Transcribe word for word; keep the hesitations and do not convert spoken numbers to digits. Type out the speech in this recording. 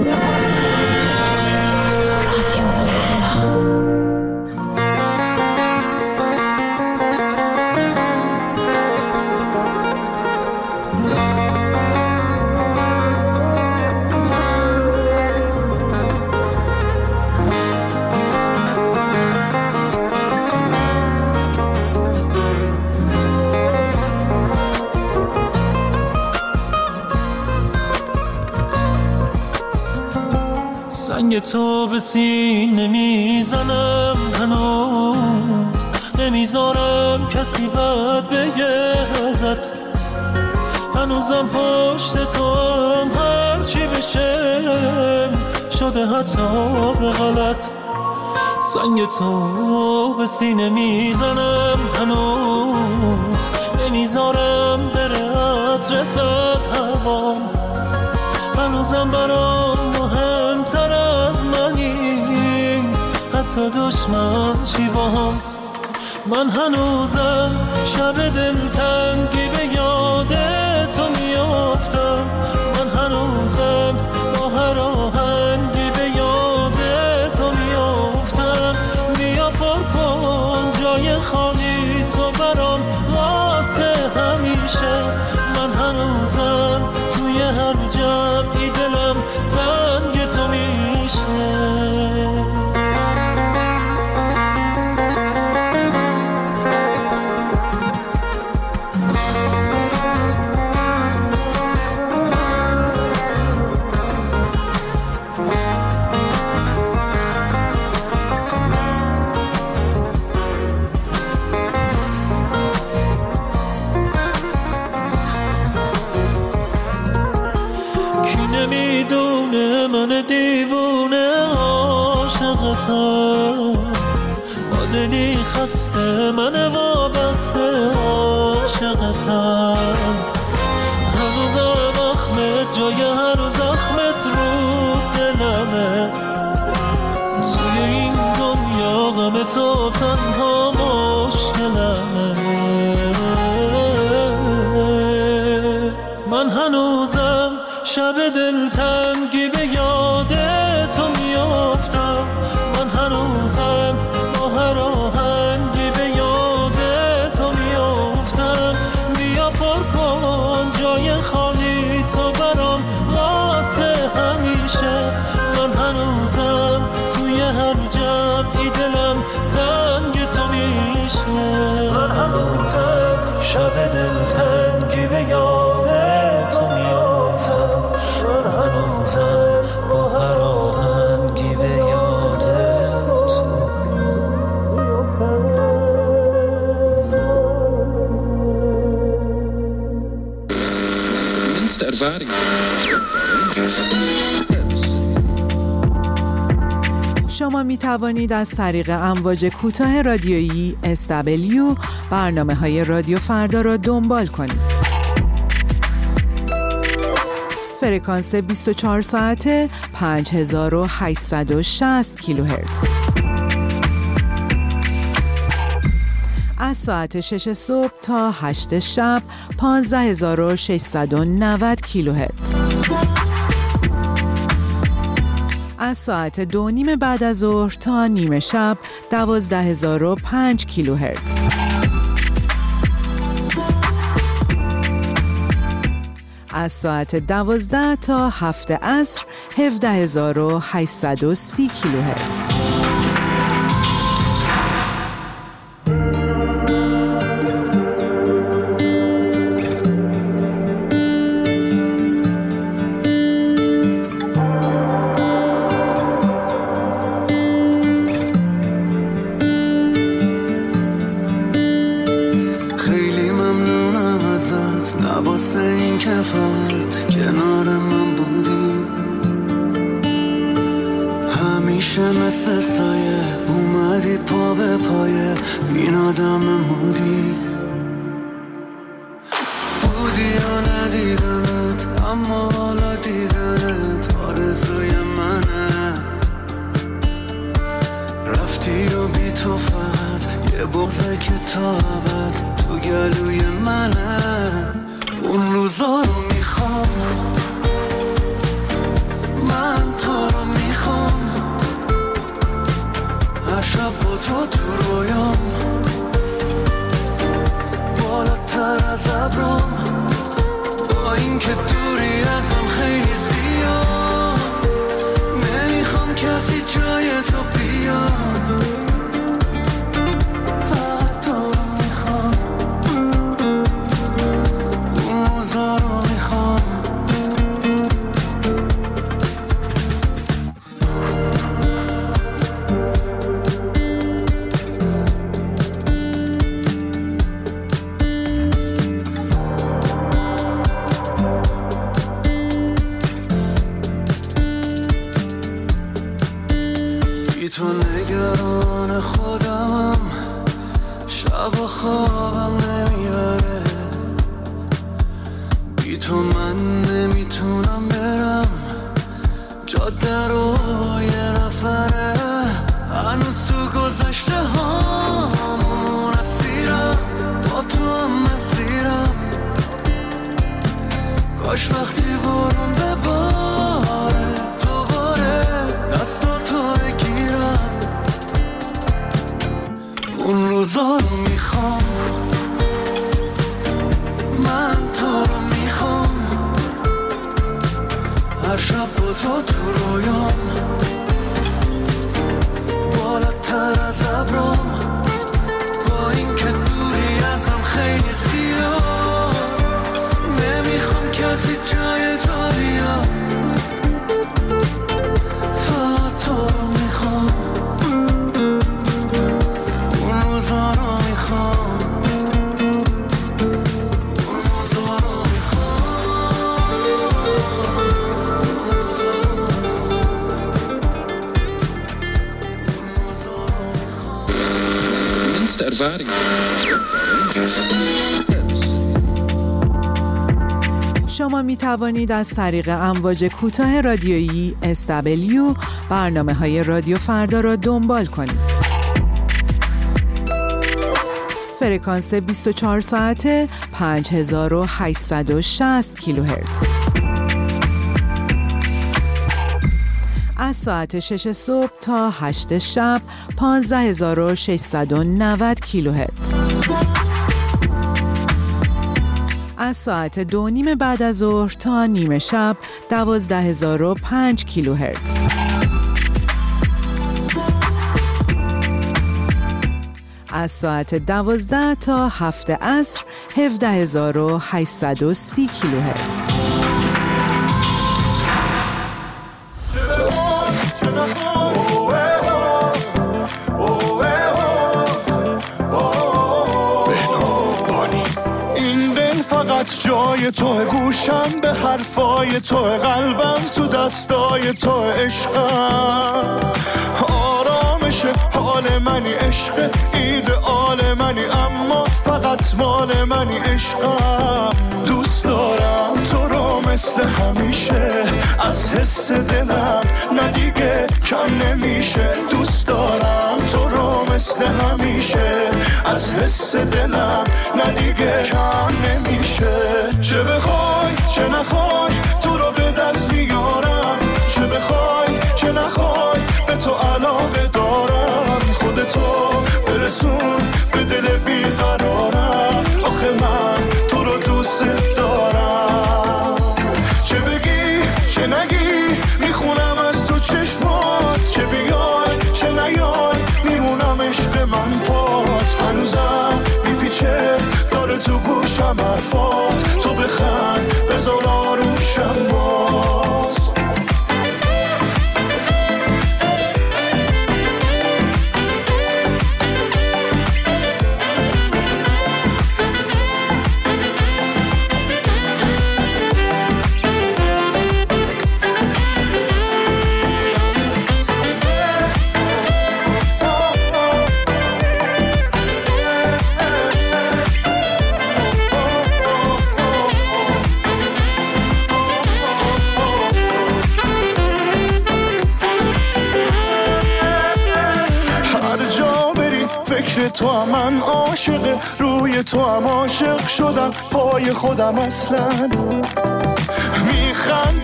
سنگ تو به سینه میزنم، هنوز نمیذارم کسی بد بگه ازت، هنوزم پشت تو هم هرچی بشه شده حتی به غلط. سنگ تو به سینه میزنم، هنوز نمیذارم بره عطرت از هوام، هنوزم برام مهمتر از منی، حتی دشمن چی با هم. من هنوزم شب دلتنگی به یاد تو میافتم، من هنوزم با هر آهنگی به یاد تو میافتم. بیا پر کن جای خالی تو برام واسه همیشه، من هنوزم توی هر جمعی دلم تنگ تو میشه. نمیدونه من دیوونه عاشقتم، با دلی خسته من وابسته عاشقتم. هنوزم اخمت جای هر زخمت رو دلمه، توی این دنیا غم تو تنها مشکلمه. من هنوزم شب دلتنگی به یاد تو میافتم، من هنوزم با هر آهنگی به یاد تو میافتم. بیا پر کن جای خالی تو برام واسه همیشه، من هنوزم توی هر جمعی دلم تنگ تو میشه. من هنوزم شب دلتنگی به یاد تو میافتم، من هنوزم با هر آهنگی به یاد تو. شما می توانید از طریق امواج کوتاه رادیویی اس دبلیو برنامه های رادیو فردا را دنبال کنید. فرکانس بیست و چهار ساعته پنج هزار و هشتصد و شصت کیلوهرتز. از ساعت شش صبح تا هشت شب پانزده هزار و ششصد و نود کیلوهرتز. از ساعت دو نیم بعد از ظهر تا نیمه شب دوازده هزار و پنج کیلوهرتز. از ساعت دوازده تا هفت عصر هفده هزار و هشتصد و سی کیلوهرتز. خیلی ممنونم ازت، نواسه این کفایت کنار من بودی، همیشه مثل سایه اومدی پا به پایه این آدم مودی. بودی یا ندیدمت اما حالا دیدنت آرزوی منه، رفتی و بی تو فقط یه بغضه که تا ابد تو گلوی منه. اون روزا رو میخوام من تو نگران خودمم، شب و خوابم نمیبره، بی تو من نمیتونم برم جاده رو یه نفره، هنوز تو گذشته هامون اسیرم، با تو هم مسیرم، کاش وقتی برون بباره دوباره دستاتو بگیرم، اون روزا رو میخوام، من تو رو میخوام، هر شب با تو تو رویام، بالاتر از ابرام، با این که دوری ازم خیلی زیاد، نمیخوام کسی جای تو بیاد، فقط تو رو میخوام، اون روزا رو میخوام، اون روزا رو میخوام، شما می توانید از طریق امواج کوتاه رادیویی اس دبلیو برنامه های رادیو فردا را دنبال کنید. فرکانس بیست و چهار ساعته پنج هزار و هشتصد و شصت کیلوهرتز. از ساعت شش صبح تا هشت شب پانزده هزار و ششصد و نود کیلوهرتز. از ساعت دو نیم بعد از ظهر تا نیمه شب دوازده هزار و پنج کیلوهرتز. از ساعت دوازده تا هفت عصر هفده هزار و هشتصد و سی کیلوهرتز. جای تو گوشم به حرفای تو، قلبم تو دستای تو، عشقم آرامش حال منی، عشق ایدئال منی، اما فقط مال منی، عشقم دوست دارم تو رو مثل همیشه، از حس دلم نه دیگه کم نمیشه، دوست دارم تو رو مثل همیشه، از حس دلم نه دیگه کم نمیشه، چه بخوای چه نخوای تو رو به دست میارم، چه بخوای چه نخوای به تو علاقه دارم، خودتو برسون به دل بیقرارم، آخه من تو رو دوست دارم، چه بگی چه نگی میخونم از تو چشمات، چه بیای چه نیای میمونم عشق من پات، هنوزم میپیچه داره تو گوشم حرفات، تو بخند بذار آروشم باز. تو هم من عاشق، روی تو هم عاشق شدم، پای خودم اصلا میخند